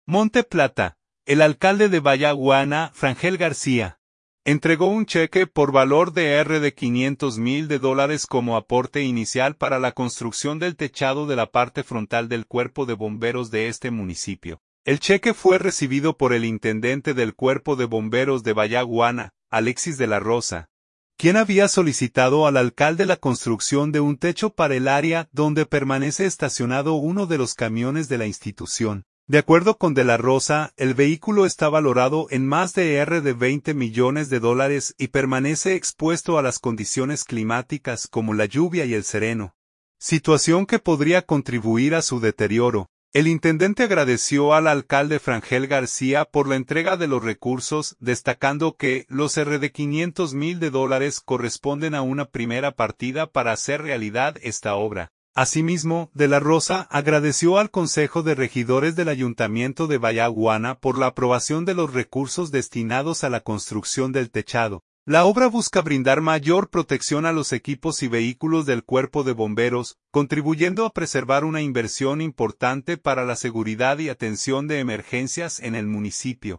Monte Plata, el alcalde de Bayaguana, Frangel García, entregó un cheque por valor de 500,000 dólares como aporte inicial para la construcción del techado de la parte frontal del Cuerpo de Bomberos de este municipio. El cheque fue recibido por el intendente del Cuerpo de Bomberos de Bayaguana, Alexis de la Rosa, quien había solicitado al alcalde la construcción de un techo para el área donde permanece estacionado uno de los camiones de la institución. De acuerdo con De la Rosa, el vehículo está valorado en más de 20 millones de dólares y permanece expuesto a las condiciones climáticas como la lluvia y el sereno, situación que podría contribuir a su deterioro. El intendente agradeció al alcalde Frangel García por la entrega de los recursos, destacando que los de 500,000 dólares corresponden a una primera partida para hacer realidad esta obra. Asimismo, De la Rosa agradeció al Consejo de Regidores del Ayuntamiento de Bayaguana por la aprobación de los recursos destinados a la construcción del techado. La obra busca brindar mayor protección a los equipos y vehículos del Cuerpo de Bomberos, contribuyendo a preservar una inversión importante para la seguridad y atención de emergencias en el municipio.